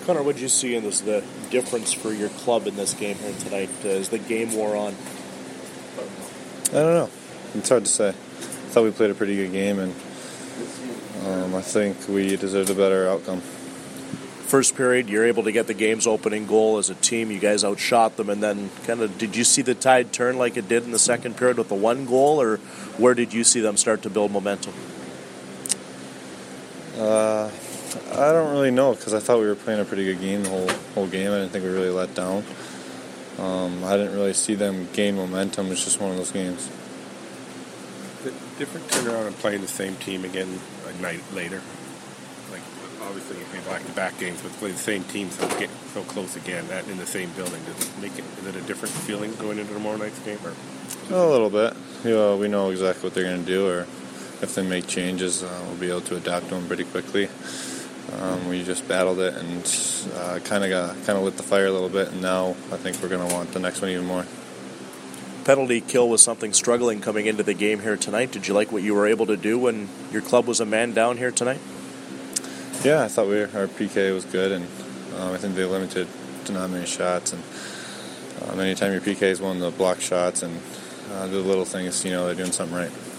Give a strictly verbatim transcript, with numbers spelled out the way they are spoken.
Connor, what did you see in this, the difference for your club in this game here tonight uh, as the game wore on? I don't know. It's hard to say. I thought we played a pretty good game, and um, I think we deserved a better outcome. First period, you're able to get the game's opening goal as a team. You guys outshot them, and then kind of did you see the tide turn like it did in the second period with the one goal, or where did you see them start to build momentum? Uh, I don't really know because I thought we were playing a pretty good game the whole whole game. I didn't think we really let down. Um, I didn't really see them gain momentum. It's just one of those games. The different turnaround and playing the same team again a night later. Like obviously you play back-to-back games, but play the same team so get so close again that in the same building. Does it make it? Is it a different feeling going into tomorrow night's game? Or? A little bit. You know, we know exactly what they're going to do, or if they make changes, uh, we'll be able to adapt to them pretty quickly. Um, we just battled it and uh, kind of got kind of lit the fire a little bit, and now I think we're going to want the next one even more. Penalty kill was something struggling coming into the game here tonight. Did you like what you were able to do when your club was a man down here tonight? Yeah, I thought we were, our P K was good, and um, I think they limited to not many shots. And um, anytime your P K is one of the block shots and uh, the little things, you know, they're doing something right.